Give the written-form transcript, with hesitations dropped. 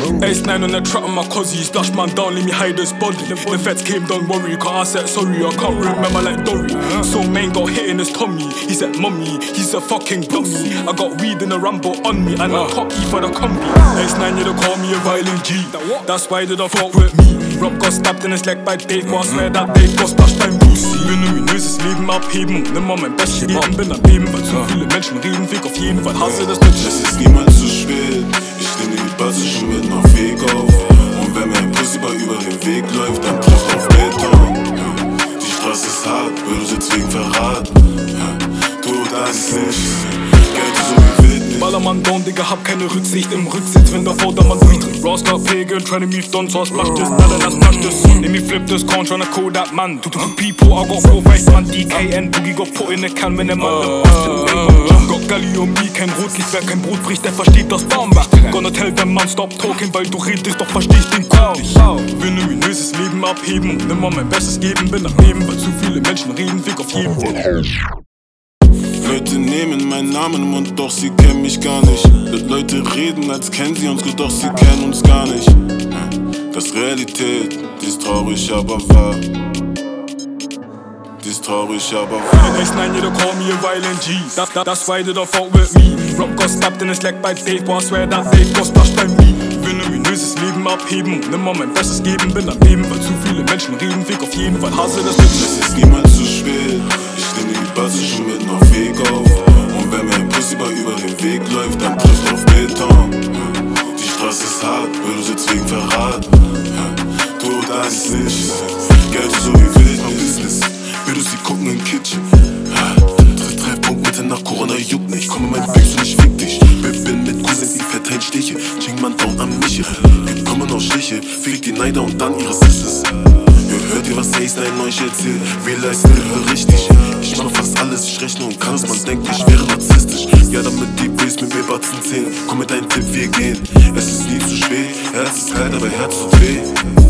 Ace 9 on the trap on my cozzy. Splash man down, let me hide this body. The feds came, don't worry, cause I said sorry. I can't remember like Dory. So main got hit in his tummy. He said mummy, he's a fucking dummy. I got weed in a Rambo on me, and I cocky for the combi. Ace 9, you don't call me a violent G. That's why they don't fuck with me. Rob got stabbed in his leg by Dave, but I swear that Dave got splashed by Lucy. Wenn du mich löst, Leben abheben. Nimmer mein Bestes geben, bin am Leben. Weil zu viele Menschen reden, Fick auf jeden Fall. Hasse das nicht. Es ist niemals zu spät. Ich nehme die Basse schon mit nach Weg auf. Und wenn mir ein Pussy über den Weg läuft, dann trifft auf Beton. Die Straße ist hart, würde sitzt wegen Verrat. Tod als Licht, Geld ist so wie Wildnis. Ballermann down, Digga, hab keine Rücksicht im Rücksitz, wenn der Vordermann durchdreht. Raw got pagan, tryna move done, so I splash this, nada, that's not this. Let me flip this con, tryna call that man. To people, I got 4 face man, DKN, Boogie got put in the can, wenn der Mann got Galli und me, kein Rotlicht, wer kein Brot bricht, der versteht das Baumwerk. Gonna tell them man, stop talking, weil du redest, doch versteh ich den Code nicht. Will nur minöses Leben abheben, nimmer mein Bestes geben, bin am Leben, weil zu viele Menschen reden, Fick auf jeden Fall. Leute nehmen meinen Namen im Mund, doch sie kennen mich gar nicht. Leute reden, als kennen sie uns gut, doch sie kennen uns gar nicht. Das ist Realität, die ist traurig, aber wahr. Die ist traurig, aber wahr. Ace 9, you don't call me a violent G. That's why they don't fuck with me. Rob got stabbed in his leg by Dave, but I swear that Dave got splashed by me. Will nur minöses Leben abheben, nimmer mein Bestes geben, bin am Leben, weil zu viele Menschen reden, Fick auf jeden Fall, hasse das nicht. Es ist niemals zu spät. Ich nehme die Basse schon mit nach Weg auf. Und wenn mir ein Pussy über den Weg läuft, dann trifft auf Beton. Die Straße ist hart, würde sitzt wegen Verrat. Tod als Licht, Geld ist so wie Wildnis. Würde sie gucken im Kitchen. Treffpunkt Mitte nach Corona juckt nicht. Komm in mein Fix und ich fick dich. Bin mit Cousins, die verteilen Stiche. Chingman down am Miche. Wir kommen auf Schliche, fick die Neider und dann ihre Sisters. Hört ihr, was Ace 9 euch erzählt? Realize still, hör richtig. Ich mach fast alles, ich rechne und kann's. Man denkt, ich wäre narzisstisch. Ja, damit die Bs mit mir Batzen zählen. Komm mit deinem Tipp, wir gehen. Es ist nie zu spät. Herz ist kalt, aber Herz tut weh.